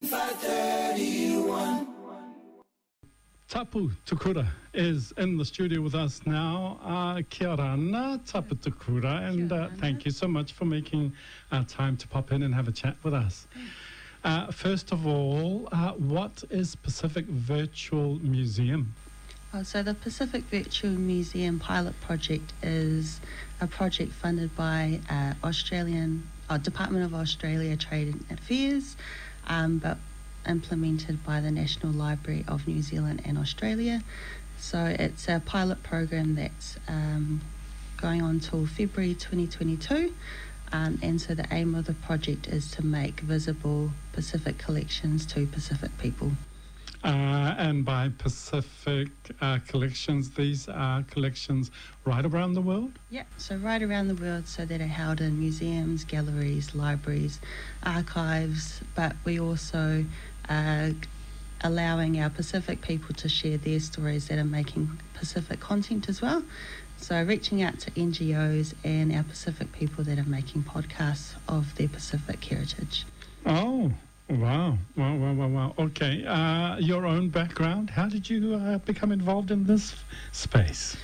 531. Tapu Tukura is in the studio with us now. Kia ora ana, Tapu Tukura, and thank you so much for making time to pop in and have a chat with us. First of all, what is Pacific Virtual Museum? So the Pacific Virtual Museum pilot project is a project funded by Department of Australia Trade and Affairs, but implemented by the National Library of New Zealand and Australia. So it's a pilot program that's going on till February 2022. And so the aim of the project is to make visible Pacific collections to Pacific people. And by Pacific collections, these are collections right around the world? Yeah, so right around the world, so that are held in museums, galleries, libraries, archives, but we also allowing our Pacific people to share their stories that are making Pacific content as well. So reaching out to NGOs and our Pacific people that are making podcasts of their Pacific heritage. Oh, wow. Okay, your own background, how did you become involved in this space?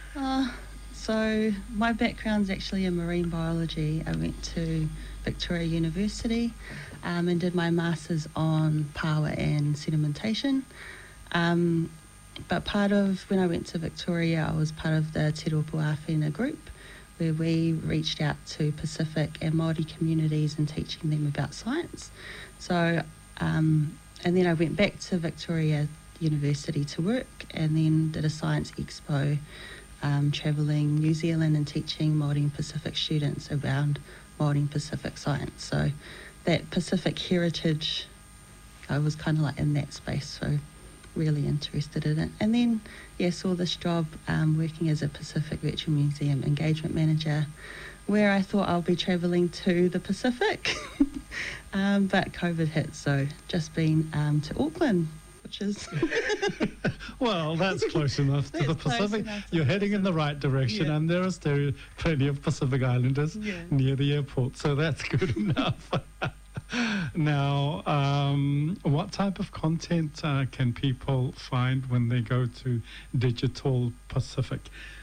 So my background's actually in marine biology. I went to Victoria University and did my Masters on power and sedimentation. But part of, when I went to Victoria, I was part of the Te Rōpū Āwhina group, where we reached out to Pacific and Māori communities and teaching them about science. So, and then I went back to Victoria University to work and then did a science expo, travelling New Zealand and teaching Māori and Pacific students around Māori and Pacific science. So that Pacific heritage, I was kind of like in that space, so really interested in it. And then, saw this job working as a Pacific Virtual Museum engagement manager, where I thought I'll be travelling to the Pacific, but COVID hit, so just been to Auckland, which is... Well, that's close enough to the Pacific. You're heading in the right direction, and there are still plenty of Pacific Islanders near the airport, so that's good enough. Now, what type of content can people find when they go to Digital Pacific?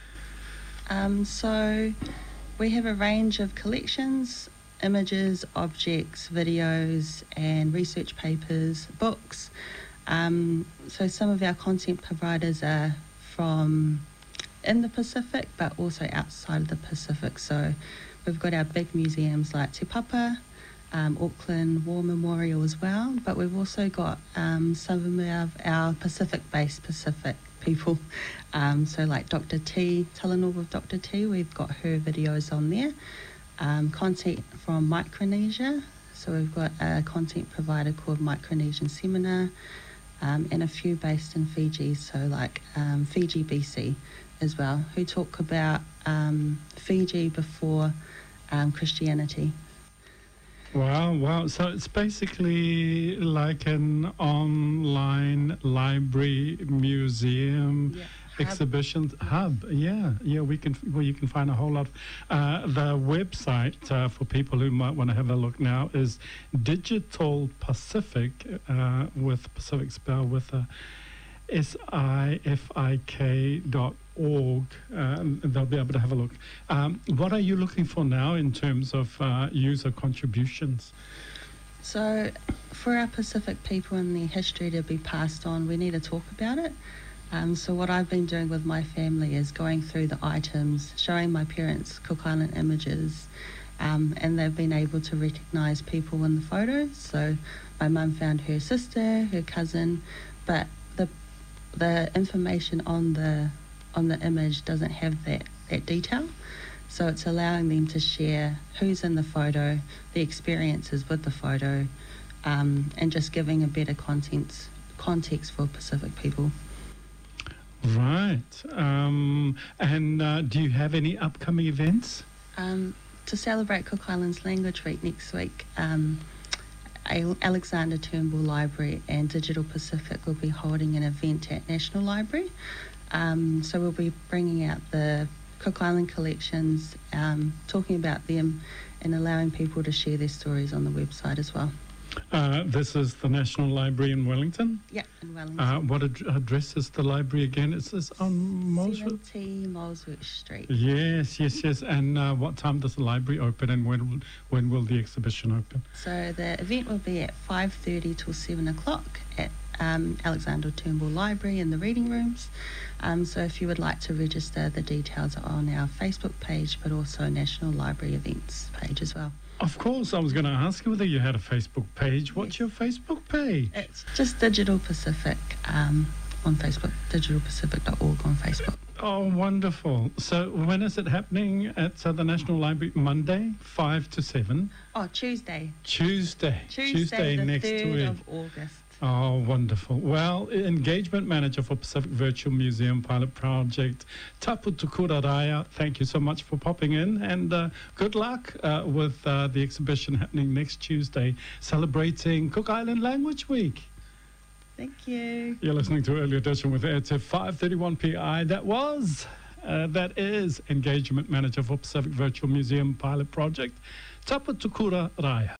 So we have a range of collections, images, objects, videos, and research papers, books. So some of our content providers are from in the Pacific, but also outside of the Pacific. So we've got our big museums like Te Papa, Auckland War Memorial as well, but we've also got some of our Pacific-based Pacific people. So like Dr. T, Talanoa with Dr. T, we've got her videos on there. Content from Micronesia, so we've got a content provider called Micronesian Seminar, and a few based in Fiji, so like Fiji BC as well, who talk about Fiji before Christianity. Wow. So it's basically like an online library, museum, exhibition hub. Yeah. You can find a whole lot. The website for people who might want to have a look now is Digital Pacific, with Pacific spell with a SIFIK.org. They'll be able to have a look. What are you looking for now in terms of user contributions? So for our Pacific people and their history to be passed on, we need to talk about it. So what I've been doing with my family is going through the items, showing my parents Cook Island images, and they've been able to recognise people in the photos. So my mum found her sister, her cousin, but the information on the image doesn't have that detail. So it's allowing them to share who's in the photo, the experiences with the photo, and just giving a better context for Pacific people. Right. And do you have any upcoming events? To celebrate Cook Islands Language Week next week, Alexander Turnbull Library and Digital Pacific will be holding an event at National Library. So we'll be bringing out the Cook Island collections, talking about them and allowing people to share their stories on the website as well. This is the National Library in Wellington. Yeah, in Wellington. What address is the library again? It's on Molesworth? 70 Molesworth Street. Yes. And what time does the library open, and when will the exhibition open? So the event will be at 5:30 till 7 o'clock at Alexander Turnbull Library in the reading rooms. So if you would like to register, the details are on our Facebook page, but also National Library Events page as well. Of course, I was going to ask you whether you had a Facebook page. What's your Facebook page? It's just Digital Pacific on Facebook, digitalpacific.org on Facebook. Oh, wonderful. So when is it happening at the National Library? Monday, 5 to 7? Oh, Tuesday. Tuesday the next 3rd week. of August. Oh, wonderful. Well, Engagement Manager for Pacific Virtual Museum Pilot Project, Tapu Tukura Raya, thank you so much for popping in, and good luck with the exhibition happening next Tuesday, celebrating Cook Island Language Week. Thank you. You're listening to Early Edition with Airtip 531 PI. That is Engagement Manager for Pacific Virtual Museum Pilot Project, Tapu Tukura Raya.